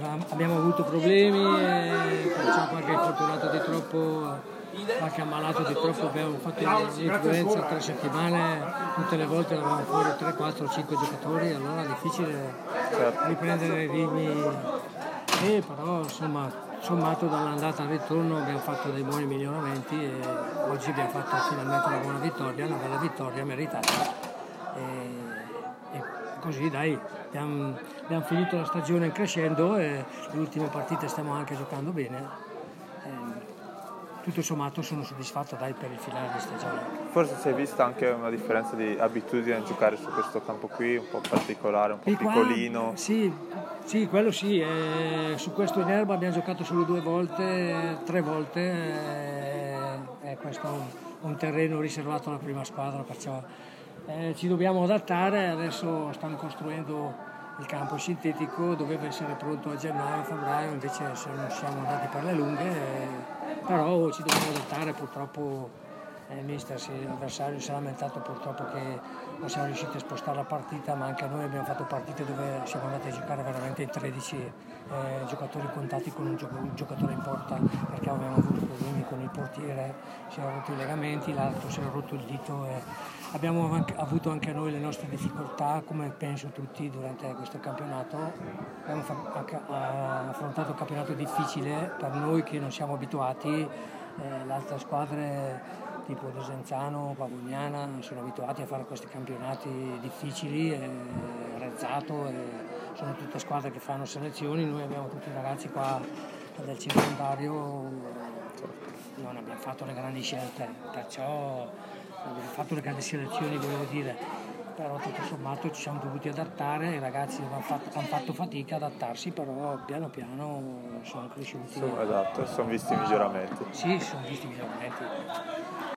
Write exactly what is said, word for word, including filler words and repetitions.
abbiamo avuto problemi, e perciò qualche infortunato di troppo, qualche ammalato di troppo, abbiamo fatto l'influenza tre settimane, tutte le volte avevamo fuori tre, quattro, cinque giocatori, allora è difficile riprendere i ritmi, e però insomma sommato dall'andata al ritorno abbiamo fatto dei buoni miglioramenti e oggi abbiamo fatto finalmente una buona vittoria, una bella vittoria meritata. E, e così dai, abbiamo, abbiamo finito la stagione crescendo e le ultime partite stiamo anche giocando bene. Tutto sommato sono soddisfatto dai per il finale di stagione. Forse si è vista anche una differenza di abitudine a giocare su questo campo qui, un po' particolare, un po' qua, piccolino. Sì, sì, quello sì. Eh, su questo in erba abbiamo giocato solo due volte, tre volte. Eh, è questo un, un terreno riservato alla prima squadra, perciò eh, ci dobbiamo adattare. Adesso stanno costruendo il campo sintetico, doveva essere pronto a gennaio, febbraio, invece non siamo andati per le lunghe, eh, però ci dobbiamo adattare. Purtroppo eh, il mister, sì, l'avversario si è lamentato purtroppo che non siamo riusciti a spostare la partita, ma anche noi abbiamo fatto partite dove siamo andati a giocare veramente in tredici eh, giocatori contati con un, gio- un giocatore in porta, perché avevamo avuto problemi con il portiere, si erano rotti i legamenti, l'altro si era rotto il dito. E abbiamo anche, avuto anche noi le nostre difficoltà, come penso tutti durante questo campionato. Abbiamo fa- affrontato un campionato difficile per noi che non siamo abituati, eh, le altre squadre tipo Desenzano, Pavognana sono abituati a fare questi campionati difficili, eh, Rezzato, e sono tutte squadre che fanno selezioni. Noi abbiamo tutti i ragazzi qua del circondario, non abbiamo fatto le grandi scelte, perciò abbiamo fatto le grandi selezioni, volevo dire, però tutto sommato ci siamo dovuti adattare, i ragazzi hanno fatto, hanno fatto fatica ad adattarsi, però piano piano sono cresciuti. Esatto, sono visti i miglioramenti. Sì, sono visti i miglioramenti.